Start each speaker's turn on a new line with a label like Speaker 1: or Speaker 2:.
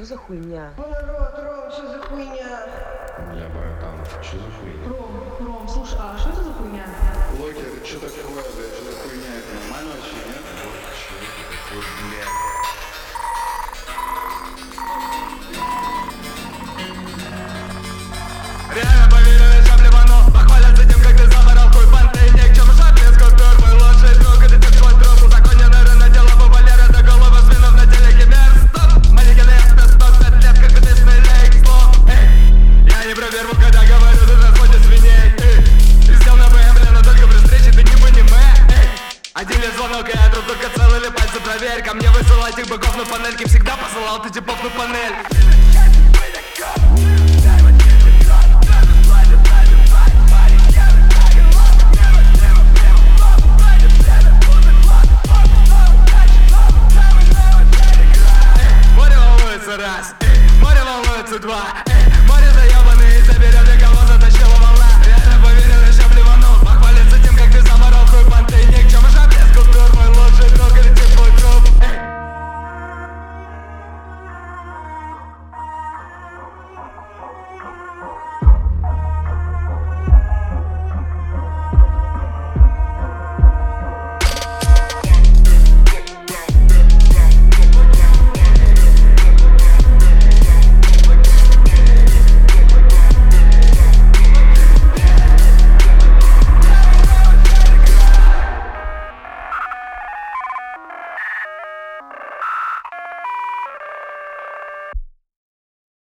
Speaker 1: что за хуйня?
Speaker 2: Ром, что за хуйня?
Speaker 3: Бля, братан, что за хуйня?
Speaker 2: Ром, слушай, а что это за хуйня?
Speaker 4: Локи, это что такое, блядь, что за хуйня? Это нормально вообще, нет?
Speaker 3: Вот что это такое, блядь.
Speaker 5: Реально поверили, что плевану. Похвалят за тем, как ты заморал хуй понты. Ни к чему шапец, купюр, мой лучший друг. Это ты свой друг, узаконенный рынок, дело по Валера до головы свинов на телеке. Мер, стоп, маленький экспресс, 105 лет, как ты смелей, слов. Я не про вербу, когда говорю, ты разводишь свиней. Ты сел на БМ, но только при встрече ты не понимаешь. Один лишь звонок, и я труп, только целый или пальцы проверь. Ко мне высылать их быков на панельке, всегда посылал ты типов на панель.